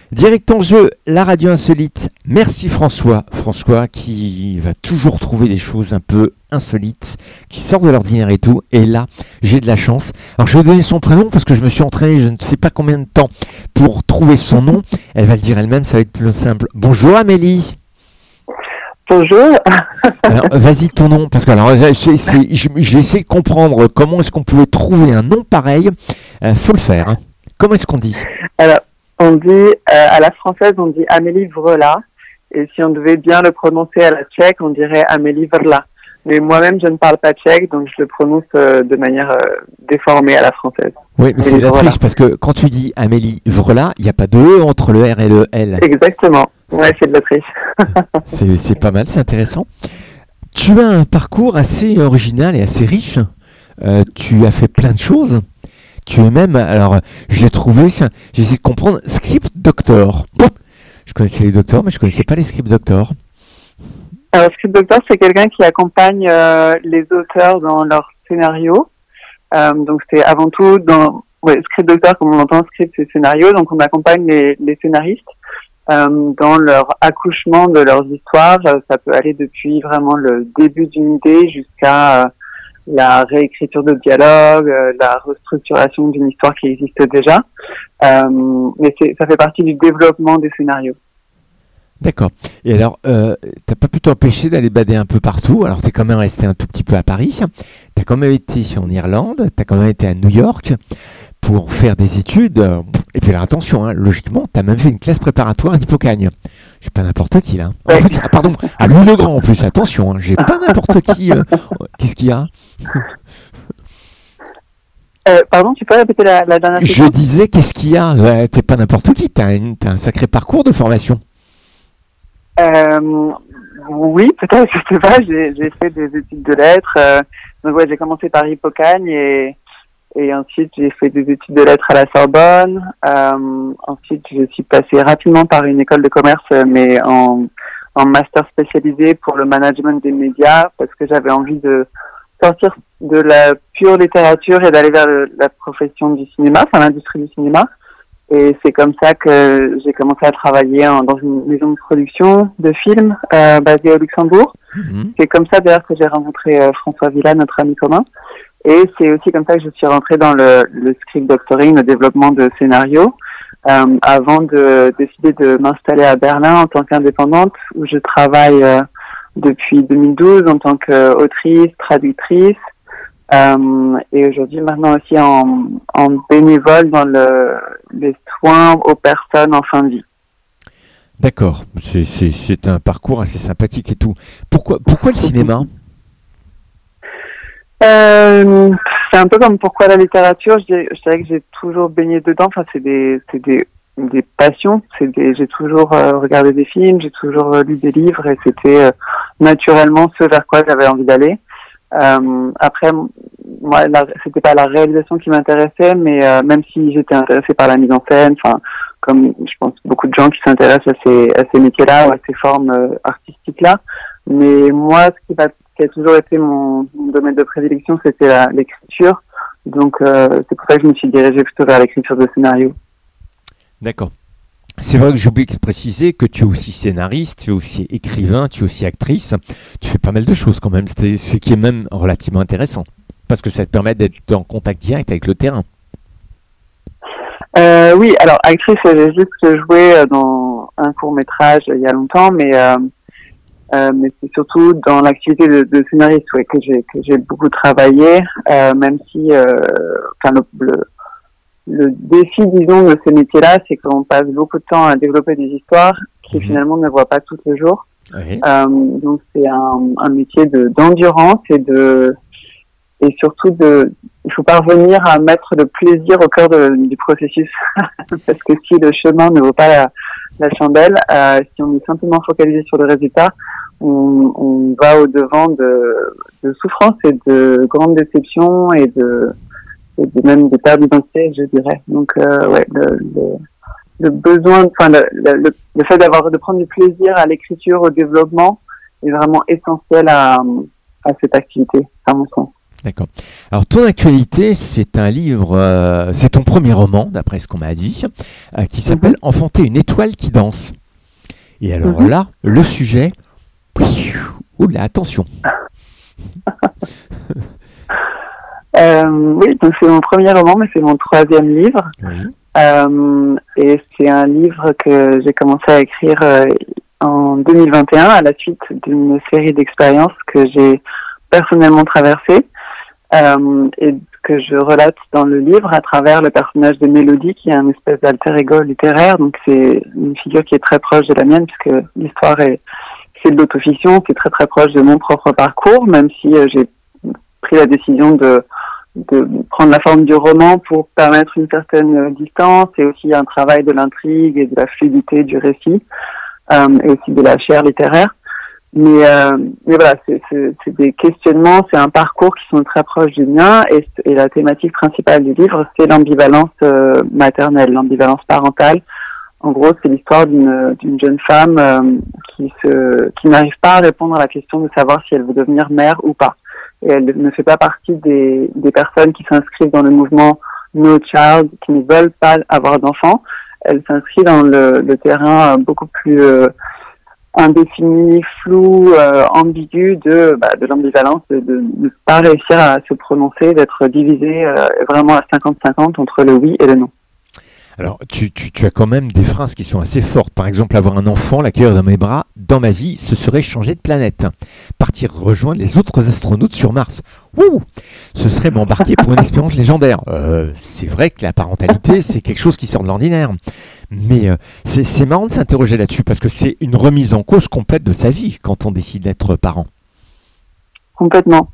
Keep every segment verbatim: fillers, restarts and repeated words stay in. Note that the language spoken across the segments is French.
Direct en jeu, la radio insolite. Merci François. François qui va toujours trouver des choses un peu insolites, qui sortent de l'ordinaire et tout. Et là, j'ai de la chance. Alors je vais donner son prénom parce que je me suis entraîné je ne sais pas combien de temps pour trouver son nom. Elle va le dire elle-même, ça va être plus simple. Bonjour Amélie. Bonjour. Alors vas-y ton nom, parce que alors c'est, c'est, je, j'ai essayé de comprendre comment est-ce qu'on pouvait trouver un nom pareil. Euh, faut le faire. Hein. Comment est-ce qu'on dit ? Alors, on dit, euh, à la française, on dit Amélie Vrela. Et si on devait bien le prononcer à la tchèque, on dirait Amélie Vrla. Mais moi-même, je ne parle pas tchèque, donc je le prononce euh, de manière euh, déformée à la française. Oui, mais c'est la triche, parce que quand tu dis Amélie Vrela, il n'y a pas de E entre le R et le L. Exactement. Ouais, c'est de la triche. c'est, c'est pas mal, c'est intéressant. Tu as un parcours assez original et assez riche. Euh, tu as fait plein de choses. Tu es même, alors je l'ai trouvé, j'ai essayé de comprendre, script doctor. Je connaissais les docteurs, mais je ne connaissais pas les script doctors. Alors, script doctor, c'est quelqu'un qui accompagne euh, les auteurs dans leur scénario. Euh, donc, c'est avant tout dans ouais, script doctor, comme on entend, script, c'est scénario. Donc, on accompagne les, les scénaristes euh, dans leur accouchement de leurs histoires. Ça peut aller depuis vraiment le début d'une idée jusqu'à euh, la réécriture de dialogue, euh, la restructuration d'une histoire qui existe déjà. Euh, mais c'est, ça fait partie du développement des scénarios. D'accord. Et alors, euh, t'as pas pu t'empêcher d'aller bader un peu partout. Alors, t'es quand même resté un tout petit peu à Paris. T'as quand même été en Irlande. T'as quand même été à New York pour faire des études. Et puis, alors, attention, hein, logiquement, t'as même fait une classe préparatoire à Hippocagne. J'ai pas n'importe qui, là. En plus, ah, pardon, à Louis-le-Grand, en plus. Attention, hein, j'ai pas n'importe qui. Euh, qu'est-ce qu'il y a euh, Pardon, tu peux répéter la, la dernière question ? Je disais, qu'est-ce qu'il y a ouais, T'es pas n'importe qui. T'as, une, t'as un sacré parcours de formation. Euh, oui, peut-être, je sais pas, j'ai, j'ai fait des études de lettres, euh, donc ouais, j'ai commencé par Hippocagne et, et ensuite j'ai fait des études de lettres à la Sorbonne, euh, ensuite je suis passée rapidement par une école de commerce, mais en, en master spécialisé pour le management des médias, parce que j'avais envie de sortir de la pure littérature et d'aller vers le, la profession du cinéma, enfin l'industrie du cinéma. Et c'est comme ça que j'ai commencé à travailler en, dans une maison de production de films euh, basée au Luxembourg. Mmh. C'est comme ça d'ailleurs que j'ai rencontré euh, François Villa, notre ami commun. Et c'est aussi comme ça que je suis rentrée dans le, le script doctoring, le développement de scénarios, euh, avant de décider de m'installer à Berlin en tant qu'indépendante, où je travaille euh, depuis deux mille douze en tant qu'autrice, traductrice. Euh, et aujourd'hui maintenant aussi en, en bénévole dans le, les soins aux personnes en fin de vie. D'accord, c'est, c'est, c'est un parcours assez sympathique et tout. Pourquoi, pourquoi le cinéma ? euh, C'est un peu comme pourquoi la littérature. Je dirais, je dirais que j'ai toujours baigné dedans. Enfin, c'est des, c'est des, des passions. C'est des, j'ai toujours euh, regardé des films, j'ai toujours euh, lu des livres et c'était euh, naturellement ce vers quoi j'avais envie d'aller. Euh, après, moi, la, c'était pas la réalisation qui m'intéressait, mais euh, même si j'étais intéressée par la mise en scène, enfin, comme je pense beaucoup de gens qui s'intéressent à ces, à ces métiers-là ou à ces formes euh, artistiques-là, mais moi, ce qui, va, qui a toujours été mon, mon domaine de prédilection, c'était la, l'écriture. Donc, euh, c'est pour ça que je me suis dirigée plutôt vers l'écriture de scénarios. D'accord. C'est vrai que j'ai oublié de préciser que tu es aussi scénariste, tu es aussi écrivain, tu es aussi actrice. Tu fais pas mal de choses quand même, c'est ce qui est même relativement intéressant. Parce que ça te permet d'être en contact direct avec le terrain. Euh, oui, alors actrice, j'ai juste joué dans un court-métrage il y a longtemps, mais, euh, euh, mais c'est surtout dans l'activité de, de scénariste ouais, que, j'ai, que j'ai beaucoup travaillé, euh, même si euh, enfin, le, le Le défi, disons, de ce métier-là, c'est qu'on passe beaucoup de temps à développer des histoires qui, mmh. finalement, ne voient pas tous les jours. Oui. Euh, donc, c'est un, un métier de, d'endurance et de, et surtout de, il faut parvenir à mettre le plaisir au cœur de, du processus. Parce que si le chemin ne vaut pas la, la chandelle, euh, si on est simplement focalisé sur le résultat, on, on va au-devant de, de souffrances et de grandes déceptions et de, et de même des pertes d'identité, je dirais. Donc, euh, ouais, le, le, le besoin, enfin, le, le, le fait d'avoir, de prendre du plaisir à l'écriture, au développement, est vraiment essentiel à, à cette activité, à mon sens. D'accord. Alors, ton actualité, c'est un livre, euh, c'est ton premier roman, d'après ce qu'on m'a dit, euh, qui s'appelle Mhm. Enfanter une étoile qui danse. Et alors Mhm. là, le sujet, oula, attention. Euh, oui, donc c'est mon premier roman, mais c'est mon troisième livre. Oui. Euh, et c'est un livre que j'ai commencé à écrire euh, en deux mille vingt et un à la suite d'une série d'expériences que j'ai personnellement traversées euh, et que je relate dans le livre à travers le personnage de Mélodie, qui est un espèce d'alter ego littéraire. Donc c'est une figure qui est très proche de la mienne, puisque l'histoire est c'est de l'autofiction, c'est très très proche de mon propre parcours, même si euh, j'ai pris la décision de de prendre la forme du roman pour permettre une certaine distance et aussi un travail de l'intrigue et de la fluidité du récit euh, et aussi de la chair littéraire. Mais, euh, mais voilà, c'est, c'est, c'est des questionnements, c'est un parcours qui sont très proches du mien et, et la thématique principale du livre, c'est l'ambivalence euh, maternelle, l'ambivalence parentale. En gros, c'est l'histoire d'une, d'une jeune femme euh, qui, se, qui n'arrive pas à répondre à la question de savoir si elle veut devenir mère ou pas. Et elle ne fait pas partie des, des personnes qui s'inscrivent dans le mouvement No Child, qui ne veulent pas avoir d'enfants. Elle s'inscrit dans le, le terrain beaucoup plus euh, indéfini, flou, euh, ambigu de, bah, de l'ambivalence, de ne pas réussir à se prononcer, d'être divisée euh, vraiment à cinquante cinquante entre le oui et le non. Alors, tu, tu, tu as quand même des phrases qui sont assez fortes. Par exemple, avoir un enfant, l'accueillir dans mes bras, dans ma vie, ce serait changer de planète. Partir rejoindre les autres astronautes sur Mars. Ouh, ce serait m'embarquer pour une expérience légendaire. Euh, c'est vrai que la parentalité, c'est quelque chose qui sort de l'ordinaire. Mais euh, c'est, c'est marrant de s'interroger là-dessus parce que c'est une remise en cause complète de sa vie quand on décide d'être parent. Complètement.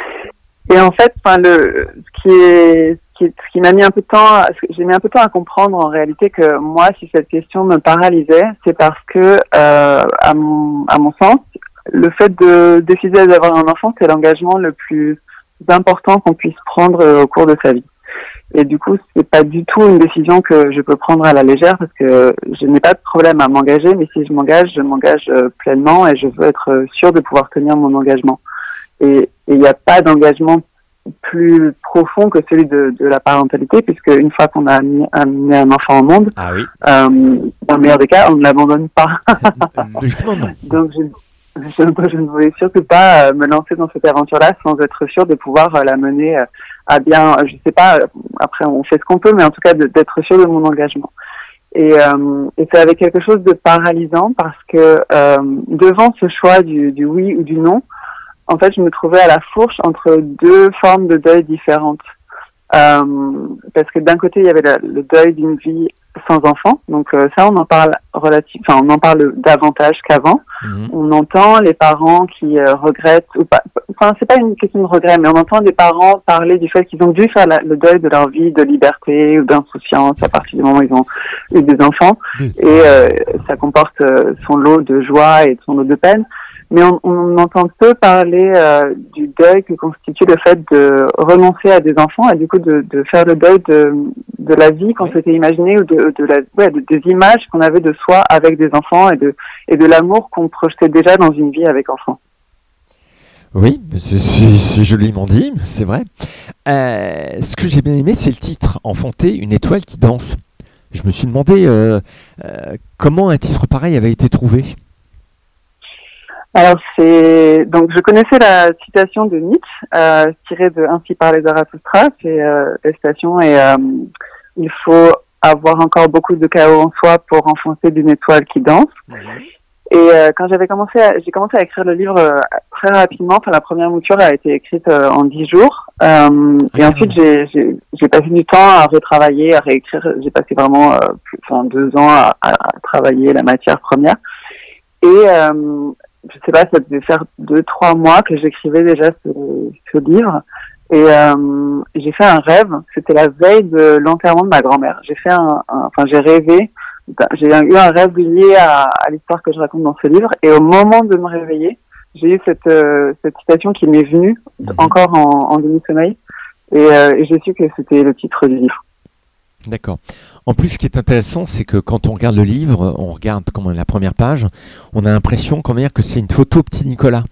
Et en fait, enfin, le, ce qui est, ce qui, est, ce qui m'a mis un peu de temps, j'ai mis un peu de temps à comprendre en réalité que moi, si cette question me paralysait, c'est parce que, euh, à mon, à mon sens, le fait de décider d'avoir un enfant, c'est l'engagement le plus important qu'on puisse prendre au cours de sa vie. Et du coup, c'est pas du tout une décision que je peux prendre à la légère parce que je n'ai pas de problème à m'engager, mais si je m'engage, je m'engage pleinement et je veux être sûre de pouvoir tenir mon engagement. Et il n'y a pas d'engagement plus profond que celui de, de la parentalité, puisque une fois qu'on a amené, amené un enfant au monde, ah oui. euh, dans le meilleur des cas, on ne l'abandonne pas. Logiquement, non. Donc, je, je, je ne voulais surtout pas me lancer dans cette aventure-là sans être sûre de pouvoir la mener à bien, je sais pas, après on fait ce qu'on peut, mais en tout cas de, d'être sûre de mon engagement. Et, euh, et ça avait quelque chose de paralysant parce que euh, devant ce choix du, du oui ou du non, en fait, je me trouvais à la fourche entre deux formes de deuil différentes. Euh, parce que d'un côté, il y avait le, le deuil d'une vie sans enfant. Donc euh, ça, on en parle relativ- enfin, on en parle davantage qu'avant. Mmh. On entend les parents qui euh, regrettent, ou pas, enfin, c'est pas une question de regret, mais on entend des parents parler du fait qu'ils ont dû faire la, le deuil de leur vie de liberté ou d'insouciance à partir du moment où ils ont eu des enfants. Mmh. Et euh, ça comporte euh, son lot de joie et son lot de peine. Mais on, on entend peu parler euh, du deuil que constitue le fait de renoncer à des enfants et du coup de, de faire le deuil de, de la vie qu'on oui. s'était imaginée ou de, de la, ouais, de, des images qu'on avait de soi avec des enfants et de, et de l'amour qu'on projetait déjà dans une vie avec enfants. Oui, c'est, c'est, c'est joliment dit, c'est vrai. Euh, ce que j'ai bien aimé, c'est le titre, Enfanter une étoile qui danse. Je me suis demandé euh, euh, comment un titre pareil avait été trouvé. Alors c'est donc je connaissais la citation de Nietzsche euh, tirée de Ainsi parlait Zarathustra, c'est euh, la citation et euh, il faut avoir encore beaucoup de chaos en soi pour enfoncer d'une étoile qui danse. Mmh. Et euh, quand j'avais commencé, à, j'ai commencé à écrire le livre euh, très rapidement. Enfin la première mouture a été écrite euh, en dix jours euh, mmh. et ensuite j'ai, j'ai j'ai passé du temps à retravailler, à réécrire. J'ai passé vraiment euh, plus, enfin deux ans à, à travailler la matière première et euh, je sais pas, ça devait faire deux, trois mois que j'écrivais déjà ce, ce livre. Et euh, j'ai fait un rêve. C'était la veille de l'enterrement de ma grand-mère. J'ai fait un, un enfin, j'ai rêvé. J'ai eu un rêve lié à, à l'histoire que je raconte dans ce livre. Et au moment de me réveiller, j'ai eu cette, euh, cette citation qui m'est venue mmh. encore en, en demi-sommeil. Et, euh, et j'ai su que c'était le titre du livre. D'accord. En plus, ce qui est intéressant, c'est que quand on regarde le livre, on regarde comment la première page, on a l'impression quand même que c'est une photo petit Nicolas.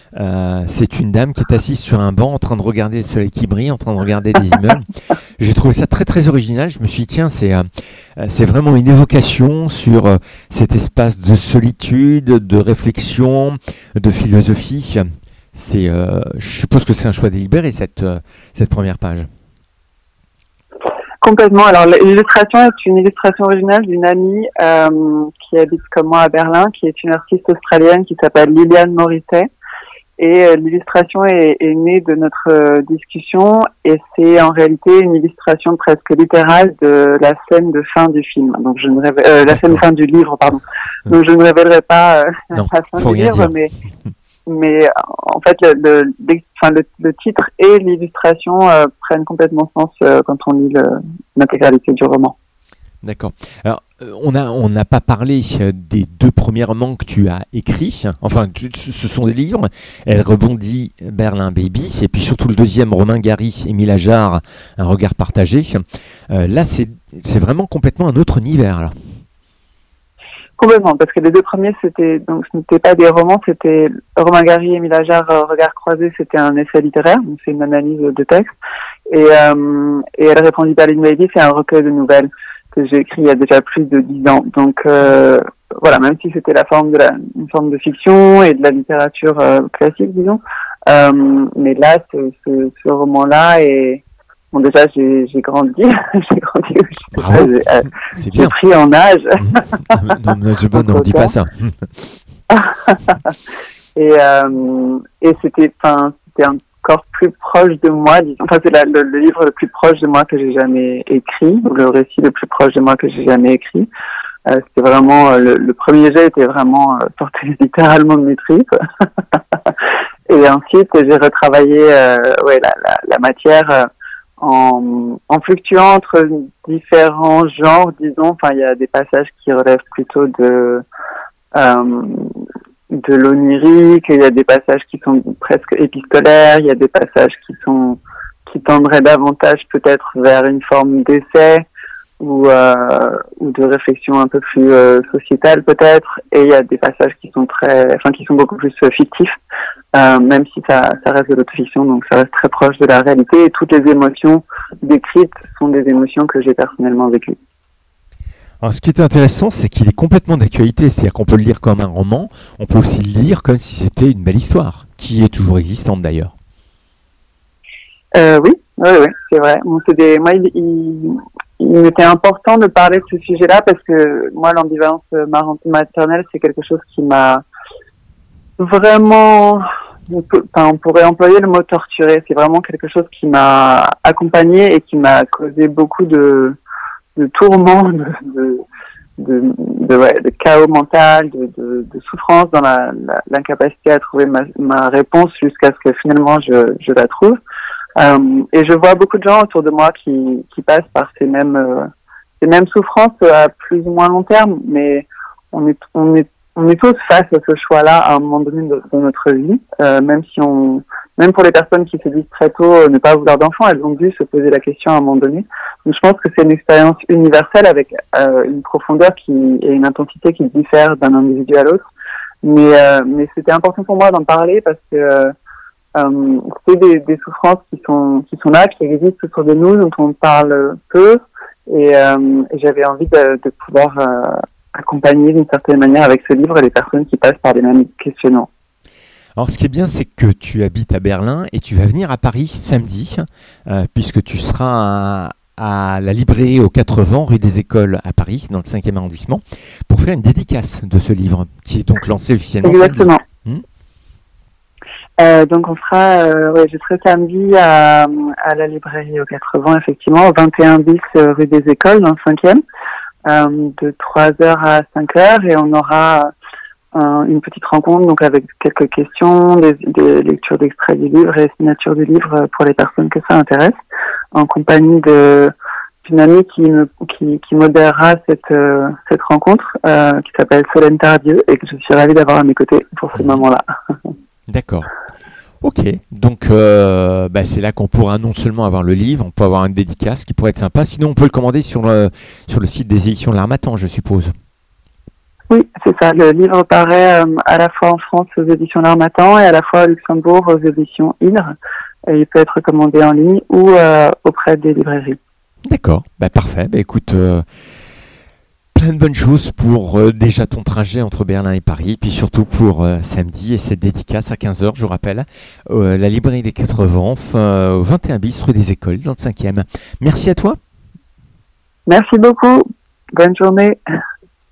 Euh, c'est une dame qui est assise sur un banc en train de regarder le soleil qui brille, en train de regarder des immeubles. J'ai trouvé ça très très original. Je me suis dit, tiens, c'est, euh, c'est vraiment une évocation sur euh, cet espace de solitude, de réflexion, de philosophie. C'est, euh, je suppose que c'est un choix délibéré, cette, euh, cette première page. Complètement. Alors l'illustration est une illustration originale d'une amie euh, qui habite comme moi à Berlin, qui est une artiste australienne qui s'appelle Liliane Morisset. Et euh, l'illustration est, est née de notre euh, discussion et c'est en réalité une illustration presque littérale de la scène de fin du film. Donc je ne révèle, euh, la scène de fin du livre, pardon. Donc je ne révélerai pas euh, non, la fin faut du rien livre, dire. mais mais en fait le le, enfin, le, le titre et l'illustration euh, prennent complètement sens euh, quand on lit le, l'intégralité du roman. D'accord. Alors, euh, on a, on n'a pas parlé euh, des deux premiers romans que tu as écrits. Enfin, tu, ce sont des livres. Elle rebondit, Berlin Baby, et puis surtout le deuxième, Romain Gary, Émile Ajar, Un regard partagé. Euh, là, c'est, c'est vraiment complètement un autre univers. Là. Complètement, parce que les deux premiers, c'était donc ce n'était pas des romans, c'était Romain Gary, Émile Ajar, Regard croisé, c'était un essai littéraire, donc c'est une analyse de texte. Et, euh, et Elle répondit Berlin Baby, c'est un recueil de nouvelles que j'ai écrit il y a déjà plus de dix ans. Donc euh, voilà, même si c'était la forme de la, une forme de fiction et de la littérature euh, classique, disons, euh, mais là, ce, ce, ce roman-là est bon. Déjà, j'ai, j'ai grandi, j'ai grandi. Bravo, j'ai, euh, c'est j'ai bien. pris en âge. non, non, je, non, ne dis pas ça. et euh, et c'était, enfin, c'était encore plus proche de moi. Disons. Enfin, c'est la, le, le livre le plus proche de moi que j'ai jamais écrit, ou le récit le plus proche de moi que j'ai jamais écrit. Euh, c'était vraiment le, le premier jet était vraiment euh, sorti littéralement de mes tripes. Et ensuite, j'ai retravaillé, euh, ouais, la, la, la matière. Euh, En, en fluctuant entre différents genres, disons. Enfin, il y a des passages qui relèvent plutôt de euh, de l'onirique, il y a des passages qui sont presque épistolaires, il y a des passages qui sont qui tendraient davantage peut-être vers une forme d'essai ou euh, ou de réflexion un peu plus euh, sociétale peut-être. Et il y a des passages qui sont très, enfin, qui sont beaucoup plus euh, fictifs. Euh, même si ça, ça reste de l'autofiction, donc ça reste très proche de la réalité. Et toutes les émotions décrites sont des émotions que j'ai personnellement vécues. Alors, ce qui est intéressant, c'est qu'il est complètement d'actualité. C'est-à-dire qu'on peut le lire comme un roman, on peut aussi le lire comme si c'était une belle histoire, qui est toujours existante d'ailleurs. Euh, oui, oui, oui, c'est vrai. Bon, c'est des, moi, il, il, il m'était important de parler de ce sujet-là parce que moi, l'ambivalence maternelle, c'est quelque chose qui m'a vraiment, on, peut, enfin, on pourrait employer le mot torturé. C'est vraiment quelque chose qui m'a accompagnée et qui m'a causé beaucoup de, de tourments, de, de, de, de, ouais, de chaos mental, de, de, de souffrance dans la, la, l'incapacité à trouver ma, ma réponse jusqu'à ce que finalement je, je la trouve. Euh, et je vois beaucoup de gens autour de moi qui, qui passent par ces mêmes, euh, ces mêmes souffrances à plus ou moins long terme, mais on est, on est On est tous face à ce choix-là à un moment donné de, de notre vie, euh, même si on, même pour les personnes qui se disent très tôt euh, ne pas vouloir d'enfants, elles ont dû se poser la question à un moment donné. Donc je pense que c'est une expérience universelle avec euh, une profondeur qui et une intensité qui diffère d'un individu à l'autre. Mais euh, mais c'était important pour moi d'en parler parce que euh, c'est des, des souffrances qui sont qui sont là, qui existent autour de nous, dont on parle peu, et, euh, et j'avais envie de, de pouvoir euh, accompagner d'une certaine manière avec ce livre les personnes qui passent par les mêmes questionnements. Alors ce qui est bien, c'est que tu habites à Berlin et tu vas venir à Paris samedi, euh, puisque tu seras à, à la librairie aux quatre vents, rue des Écoles à Paris, dans le cinquième arrondissement, pour faire une dédicace de ce livre, qui est donc lancé officiellement Exactement. samedi. Hmm euh, donc on sera, euh, ouais, je serai samedi à, à la librairie aux quatre vents, effectivement, au vingt et un bis rue des Écoles, dans le cinquième. Euh, de trois heures à cinq heures et on aura euh, une petite rencontre donc avec quelques questions, des, des lectures d'extraits du livre et signature du livre pour les personnes que ça intéresse, en compagnie de d'une amie qui me qui, qui modérera cette euh, cette rencontre euh, qui s'appelle Solène Tardieu et que je suis ravie d'avoir à mes côtés pour ce moment-là. D'accord. Ok, donc euh, bah c'est là qu'on pourra non seulement avoir le livre, on peut avoir une dédicace qui pourrait être sympa. Sinon, on peut le commander sur le, sur le site des éditions L'Harmattan, je suppose. Oui, c'est ça. Le livre paraît euh, à la fois en France aux éditions L'Harmattan et à la fois à Luxembourg aux éditions Indre. Et il peut être commandé en ligne ou euh, auprès des librairies. D'accord, bah, parfait. Bah, écoute, euh, plein de bonnes choses pour euh, déjà ton trajet entre Berlin et Paris, puis surtout pour euh, samedi et cette dédicace à quinze heures, je vous rappelle, euh, la librairie des Quatre Vents, euh, au vingt et un bis rue des Écoles, dans le cinquième. Merci à toi. Merci beaucoup. Bonne journée.